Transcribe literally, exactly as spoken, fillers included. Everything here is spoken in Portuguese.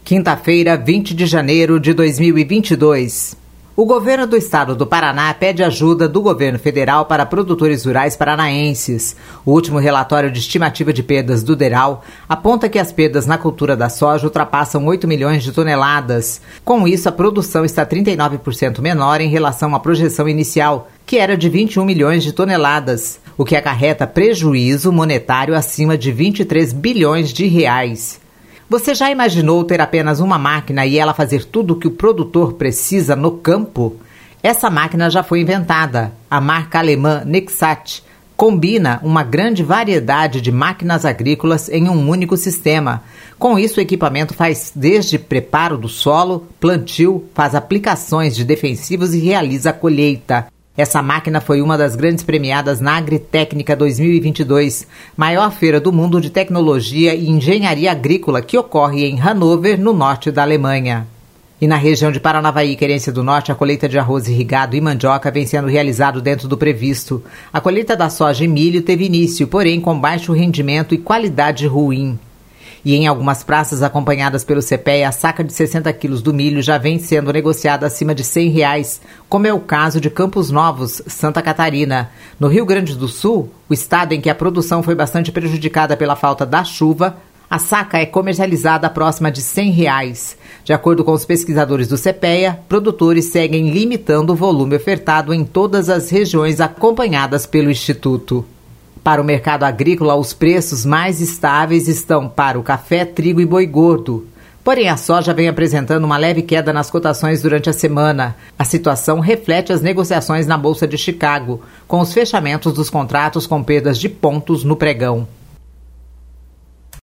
Quinta-feira, vinte de janeiro de dois mil e vinte e dois. O governo do estado do Paraná pede ajuda do governo federal para produtores rurais paranaenses. O último relatório de estimativa de perdas do DERAL aponta que as perdas na cultura da soja ultrapassam oito milhões de toneladas. Com isso, a produção está trinta e nove por cento menor em relação à projeção inicial, que era de vinte e um milhões de toneladas, o que acarreta prejuízo monetário acima de vinte e três bilhões de reais. Você já imaginou ter apenas uma máquina e ela fazer tudo o que o produtor precisa no campo? Essa máquina já foi inventada. A marca alemã Nexat combina uma grande variedade de máquinas agrícolas em um único sistema. Com isso, o equipamento faz desde preparo do solo, plantio, faz aplicações de defensivos e realiza a colheita. Essa máquina foi uma das grandes premiadas na Agritécnica dois mil e vinte e dois, maior feira do mundo de tecnologia e engenharia agrícola que ocorre em Hannover, no norte da Alemanha. E na região de Paranavaí, Querência do Norte, a colheita de arroz irrigado e mandioca vem sendo realizado dentro do previsto. A colheita da soja e milho teve início, porém com baixo rendimento e qualidade ruim. E em algumas praças acompanhadas pelo CEPEA, a saca de sessenta quilos do milho já vem sendo negociada acima de cem reais, como é o caso de Campos Novos, Santa Catarina. No Rio Grande do Sul, o estado em que a produção foi bastante prejudicada pela falta da chuva, a saca é comercializada próxima de cem reais. De acordo com os pesquisadores do CEPEA, produtores seguem limitando o volume ofertado em todas as regiões acompanhadas pelo Instituto. Para o mercado agrícola, os preços mais estáveis estão para o café, trigo e boi gordo. Porém, a soja vem apresentando uma leve queda nas cotações durante a semana. A situação reflete as negociações na Bolsa de Chicago, com os fechamentos dos contratos com perdas de pontos no pregão.